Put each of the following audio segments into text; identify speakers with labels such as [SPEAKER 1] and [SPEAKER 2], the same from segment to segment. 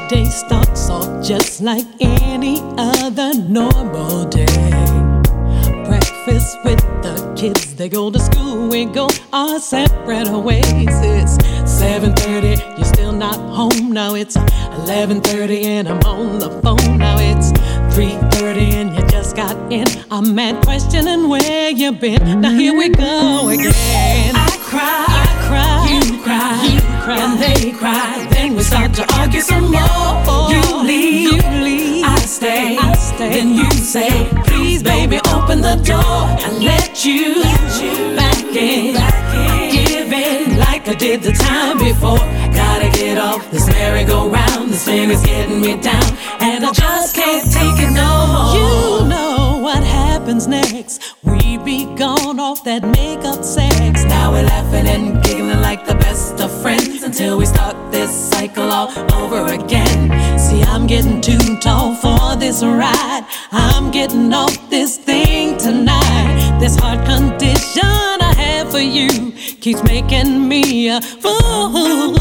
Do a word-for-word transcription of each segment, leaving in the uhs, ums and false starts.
[SPEAKER 1] day starts off just like any other normal day. Breakfast with the kids, they go to school, we go our separate ways. It's seven thirty, you're still not home. Now it's eleven thirty and I'm on the phone. Now it's three thirty and you just got in. I'm mad questioning where you been. Now here we go again.
[SPEAKER 2] I cry,
[SPEAKER 1] I cry,
[SPEAKER 2] you cry,
[SPEAKER 1] you cry,
[SPEAKER 2] and they cry. Then we start to argue some more. You leave,
[SPEAKER 1] you leave,
[SPEAKER 2] I stay,
[SPEAKER 1] I stay.
[SPEAKER 2] Then you say, please baby open the door and let you, let you back in, back in. Give in like I did the time before. Gotta get off this merry-go-round. This thing is getting me down and I just can't take it no more.
[SPEAKER 1] You know what happens next. We be gone off that makeup sex.
[SPEAKER 2] Now we're laughing and giggling like the best of friends until we start this cycle all over again.
[SPEAKER 1] See, I'm getting too tall for this ride. I'm getting off this thing tonight. This heart condition I have for you keeps making me a fool.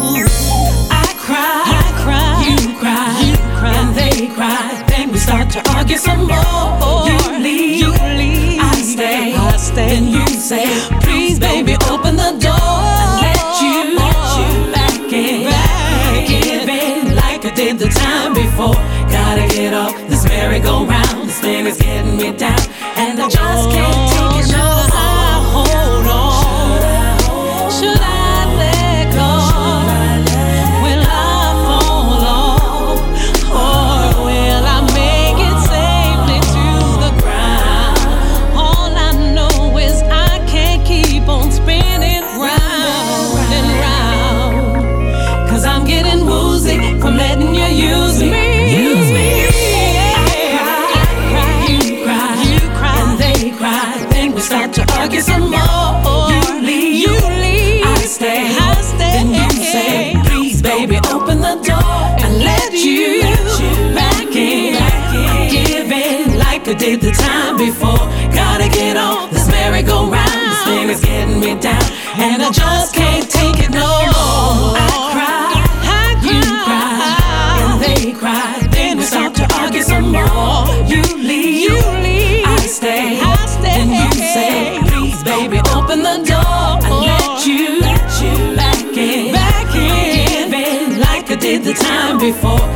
[SPEAKER 2] I cry,
[SPEAKER 1] I cry,
[SPEAKER 2] you cry,
[SPEAKER 1] you cry,
[SPEAKER 2] and they cry. Then we start to argue some more. You leave,
[SPEAKER 1] you leave,
[SPEAKER 2] I stay,
[SPEAKER 1] I stay.
[SPEAKER 2] Then you say, please baby open the door and let you, let you back in,
[SPEAKER 1] back in.
[SPEAKER 2] Give in like I did the time before. Gotta get off this merry-go-round. This thing is getting me down and I just can't take it no more.
[SPEAKER 1] Hold on, should I let go? Will I fall off, or will I make it safely to the ground? All I know is I can't keep on spinning round and round, 'cause I'm getting woozy from letting you use me.
[SPEAKER 2] Use me. Start to argue some more. You leave,
[SPEAKER 1] you leave,
[SPEAKER 2] I stay,
[SPEAKER 1] I stay.
[SPEAKER 2] Then you say, please baby open the door and let you, let you back in, back in. Give in like I did the time before. Gotta get off this merry-go-round. This thing is getting me down and I just can't take it no more. I cry,
[SPEAKER 1] I cry,
[SPEAKER 2] you cry, and they cry. Then we start to argue some more. You leave,
[SPEAKER 1] you leave,
[SPEAKER 2] I stay,
[SPEAKER 1] I stay.
[SPEAKER 2] Then you say, please baby open the door and let you, let you back in,
[SPEAKER 1] back in.
[SPEAKER 2] Give in like I did the time before.